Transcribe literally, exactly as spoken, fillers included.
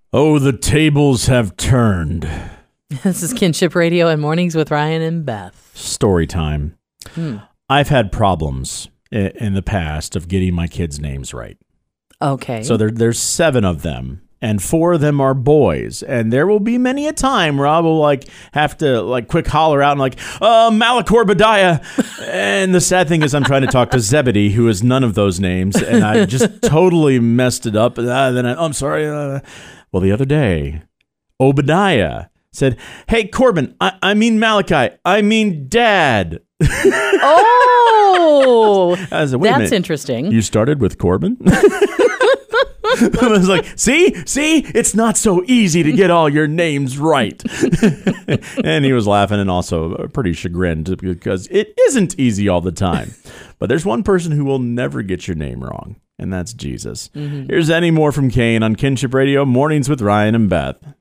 Oh, the tables have turned. This is Kinship Radio and Mornings with Ryan and Beth. Story time. Hmm. I've had problems i- in the past of getting my kids' names right. Okay. So there, there's seven of them, and four of them are boys. And there will be many a time where I will like have to like quick holler out and like, uh, Malachor Badiah. And the sad thing is I'm trying to talk to Zebedee, who is none of those names, and I just totally messed it up. And uh, then I, I'm sorry. Uh, well, the other day, Obadiah said, "Hey, Corbin, I, I mean Malachi, I mean Dad." Oh, I was like, "Wait a that's minute. interesting. You started with Corbin?" I was like, see, see, it's not so easy to get all your names right. And he was laughing and also pretty chagrined because it isn't easy all the time. But there's one person who will never get your name wrong, and that's Jesus. Mm-hmm. Here's any more from Kane on Kinship Radio, Mornings with Ryan and Beth.